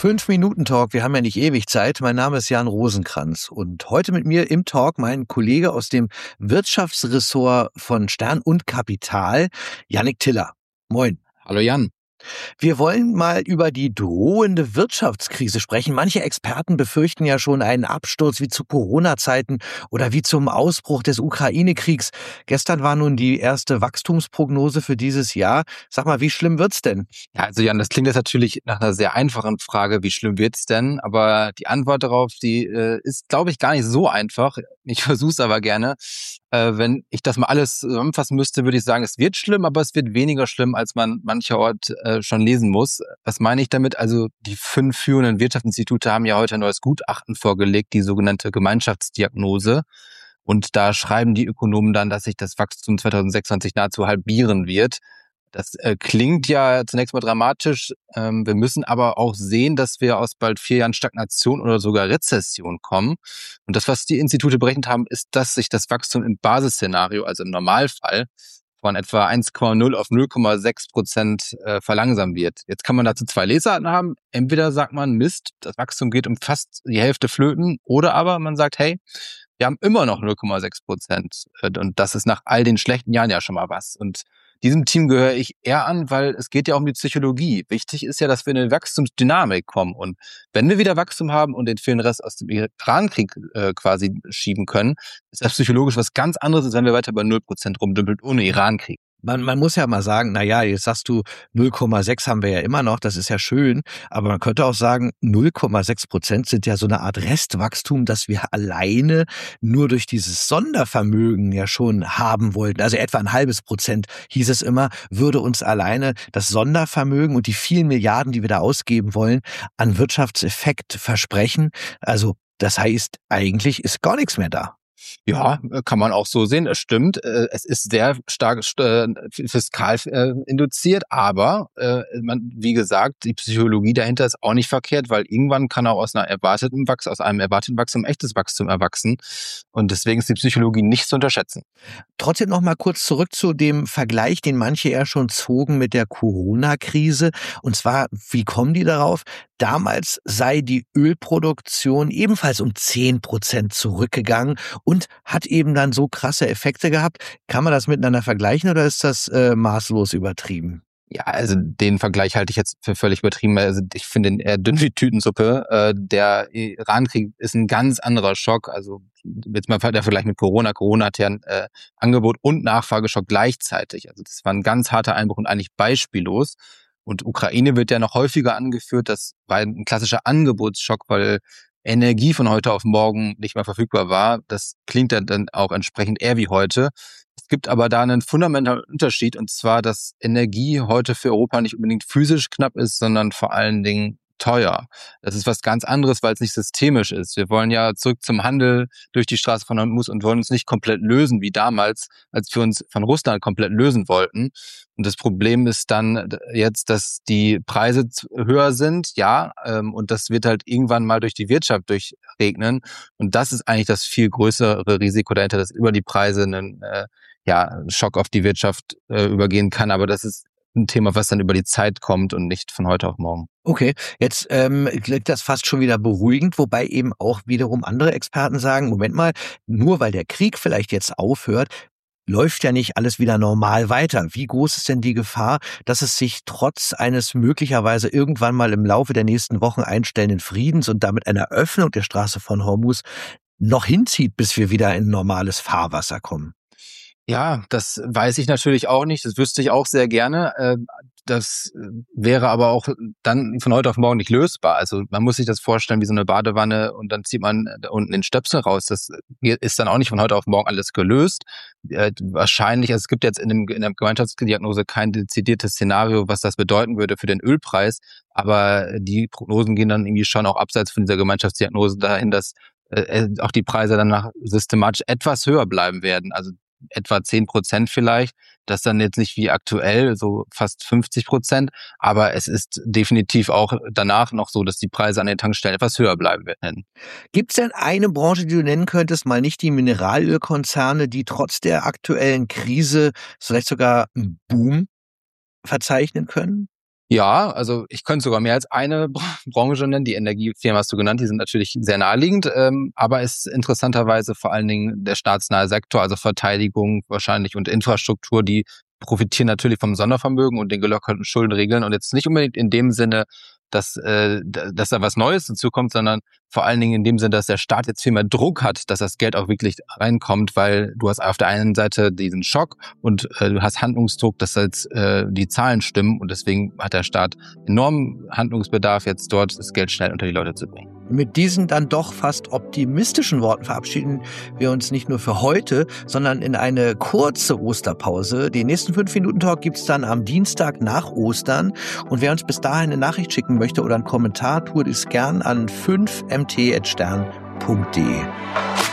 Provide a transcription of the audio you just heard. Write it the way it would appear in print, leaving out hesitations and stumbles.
5-Minuten-Talk, wir haben ja nicht ewig Zeit. Mein Name ist Jan Rosenkrantz und heute mit mir im Talk mein Kollege aus dem Wirtschaftsressort von Stern und Kapital, Jannik Tiller. Moin. Hallo Jan. Wir wollen mal über die drohende Wirtschaftskrise sprechen. Manche Experten befürchten ja schon einen Absturz wie zu Corona-Zeiten oder wie zum Ausbruch des Ukraine-Kriegs. Gestern war nun die erste Wachstumsprognose für dieses Jahr. Sag mal, wie schlimm wird's denn? Ja, also Jan, das klingt jetzt natürlich nach einer sehr einfachen Frage, wie schlimm wird's denn? Aber die Antwort darauf, die ist, glaube ich, gar nicht so einfach. Ich versuche es aber gerne. Wenn ich das mal alles zusammenfassen müsste, würde ich sagen, es wird schlimm, aber es wird weniger schlimm, als man mancherorts schon lesen muss. Was meine ich damit? Also die 5 führenden Wirtschaftsinstitute haben ja heute ein neues Gutachten vorgelegt, die sogenannte Gemeinschaftsdiagnose. Und da schreiben die Ökonomen dann, dass sich das Wachstum 2026 nahezu halbieren wird. Das klingt ja zunächst mal dramatisch. Wir müssen aber auch sehen, dass wir aus bald 4 Jahren Stagnation oder sogar Rezession kommen. Und das, was die Institute berechnet haben, ist, dass sich das Wachstum im Basisszenario, also im Normalfall, von etwa 1,0 auf 0,6% verlangsamen wird. Jetzt kann man dazu 2 Lesarten haben. Entweder sagt man, Mist, das Wachstum geht um fast die Hälfte flöten. Oder aber man sagt, hey, wir haben immer noch 0,6%. Und das ist nach all den schlechten Jahren ja schon mal was. Und diesem Team gehöre ich eher an, weil es geht ja um die Psychologie. Wichtig ist ja, dass wir in eine Wachstumsdynamik kommen. Und wenn wir wieder Wachstum haben und den vielen Rest aus dem Irankrieg quasi schieben können, ist das psychologisch was ganz anderes, als wenn wir weiter bei 0% rumdümpeln ohne Irankrieg. Man muss ja mal sagen, jetzt sagst du 0,6 haben wir ja immer noch, das ist ja schön, aber man könnte auch sagen, 0,6% sind ja so eine Art Restwachstum, das wir alleine nur durch dieses Sondervermögen ja schon haben wollten. Also etwa 0,5% hieß es immer, würde uns alleine das Sondervermögen und die vielen Milliarden, die wir da ausgeben wollen, an Wirtschaftseffekt versprechen. Also das heißt, eigentlich ist gar nichts mehr da. Ja, kann man auch so sehen. Es stimmt, es ist sehr stark fiskal induziert, aber wie gesagt, die Psychologie dahinter ist auch nicht verkehrt, weil irgendwann kann auch aus einem erwarteten Wachstum echtes Wachstum erwachsen. Und deswegen ist die Psychologie nicht zu unterschätzen. Trotzdem noch mal kurz zurück zu dem Vergleich, den manche ja schon zogen mit der Corona-Krise. Und zwar, wie kommen die darauf? Damals sei die Ölproduktion ebenfalls um 10% zurückgegangen und hat eben dann so krasse Effekte gehabt. Kann man das miteinander vergleichen oder ist das maßlos übertrieben? Ja, also den Vergleich halte ich jetzt für völlig übertrieben. Also ich finde ihn eher dünn wie Tütensuppe. Der Irankrieg ist ein ganz anderer Schock. Also jetzt mal der Vergleich mit Corona. Corona hat ja ein Angebot- und Nachfrageschock gleichzeitig. Also das war ein ganz harter Einbruch und eigentlich beispiellos. Und Ukraine wird ja noch häufiger angeführt. Das war ein klassischer Angebotsschock, weil Energie von heute auf morgen nicht mehr verfügbar war. Das klingt dann auch entsprechend eher wie heute. Es gibt aber da einen fundamentalen Unterschied, und zwar, dass Energie heute für Europa nicht unbedingt physisch knapp ist, sondern vor allen Dingen teuer. Das ist was ganz anderes, weil es nicht systemisch ist. Wir wollen ja zurück zum Handel durch die Straße von Hormuz und wollen uns nicht komplett lösen, wie damals, als wir uns von Russland komplett lösen wollten. Und das Problem ist dann jetzt, dass die Preise höher sind, und das wird halt irgendwann mal durch die Wirtschaft durchregnen. Und das ist eigentlich das viel größere Risiko dahinter, dass über die Preise einen Schock auf die Wirtschaft übergehen kann. Aber das ist ein Thema, was dann über die Zeit kommt und nicht von heute auf morgen. Okay, jetzt klingt das fast schon wieder beruhigend, wobei eben auch wiederum andere Experten sagen, Moment mal, nur weil der Krieg vielleicht jetzt aufhört, läuft ja nicht alles wieder normal weiter. Wie groß ist denn die Gefahr, dass es sich trotz eines möglicherweise irgendwann mal im Laufe der nächsten Wochen einstellenden Friedens und damit einer Öffnung der Straße von Hormuz noch hinzieht, bis wir wieder in normales Fahrwasser kommen? Ja, das weiß ich natürlich auch nicht. Das wüsste ich auch sehr gerne. Das wäre aber auch dann von heute auf morgen nicht lösbar. Also man muss sich das vorstellen wie so eine Badewanne und dann zieht man da unten den Stöpsel raus. Das ist dann auch nicht von heute auf morgen alles gelöst. Wahrscheinlich, also es gibt jetzt in der Gemeinschaftsdiagnose kein dezidiertes Szenario, was das bedeuten würde für den Ölpreis. Aber die Prognosen gehen dann irgendwie schon auch abseits von dieser Gemeinschaftsdiagnose dahin, dass auch die Preise danach systematisch etwas höher bleiben werden. Also etwa 10% vielleicht, das dann jetzt nicht wie aktuell, so fast 50%, aber es ist definitiv auch danach noch so, dass die Preise an den Tankstellen etwas höher bleiben werden. Gibt es denn eine Branche, die du nennen könntest, mal nicht die Mineralölkonzerne, die trotz der aktuellen Krise vielleicht sogar einen Boom verzeichnen können? Ja, also ich könnte sogar mehr als eine Branche nennen. Die Energiefirmen hast du genannt, die sind natürlich sehr naheliegend, aber es ist interessanterweise vor allen Dingen der staatsnahe Sektor, also Verteidigung wahrscheinlich und Infrastruktur, die profitieren natürlich vom Sondervermögen und den gelockerten Schuldenregeln und jetzt nicht unbedingt in dem Sinne, dass da was Neues dazu kommt, sondern vor allen Dingen in dem Sinne, dass der Staat jetzt viel mehr Druck hat, dass das Geld auch wirklich reinkommt, weil du hast auf der einen Seite diesen Schock und du hast Handlungsdruck, dass jetzt die Zahlen stimmen und deswegen hat der Staat enormen Handlungsbedarf, jetzt dort das Geld schnell unter die Leute zu bringen. Mit diesen dann doch fast optimistischen Worten verabschieden wir uns nicht nur für heute, sondern in eine kurze Osterpause. Den nächsten 5-Minuten-Talk gibt's dann am Dienstag nach Ostern. Und wer uns bis dahin eine Nachricht schicken möchte oder einen Kommentar, tut es gern an 5mt@stern.de.